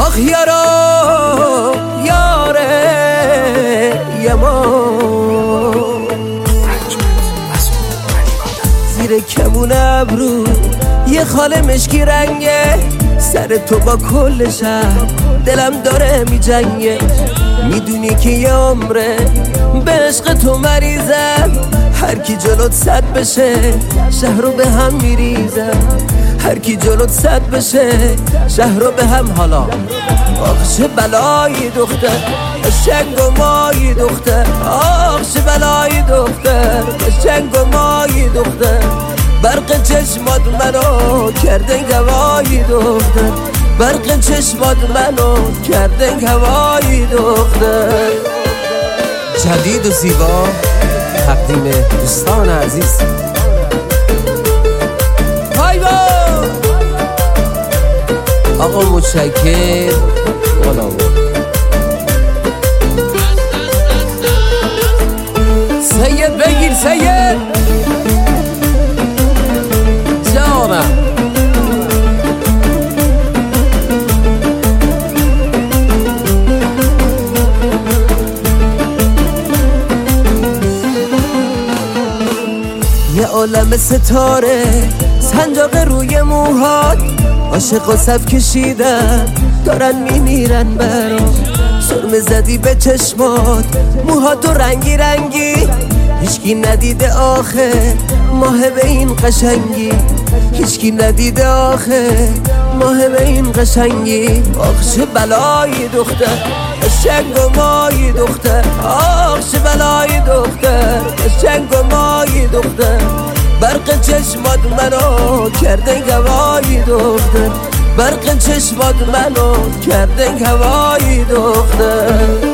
آخ یارا یاره یما زیر کمون ابرو یه خاله مشکی رنگه، سر تو با کل شهر دلم داره می جنگه. میدونی که یه عمره به عشق تو مریضم، هر کی جلوت صد بشه شهر رو به هم میریزم. هر کی جلوت صد بشه شهر رو به هم. حالا آخ چه بلایی دختر، قشنگ و مایی دختر. آخ چه بلایی دختر، قشنگ و مایی دختر. برق چشمات منو کردن هوایی دختر. برق چشمات منو کردن هوایی دختر. جدید و زیبا تقدیم دوستان عزیز. های با آقا متشکر. سید بگیر سید جانم. یه عالم ستاره سنجاق روی موهات، عاشق و صف کشیدن دارن میمیرن برام. سرمه زدی به چشمات، موهاتو رنگی رنگی، هیچکی ندیده آخه ماه به این قشنگی. هیچکی ندیده آخه ماه به این قشنگی. آخ چه بلایی دختر، قشنگ و مایی دختر. آخ چه بلایی دختر، قشنگ و مایی دختر. برق چشمات منو کردن هوایی دختر. برق چشمات منو کردن هوایی دختر.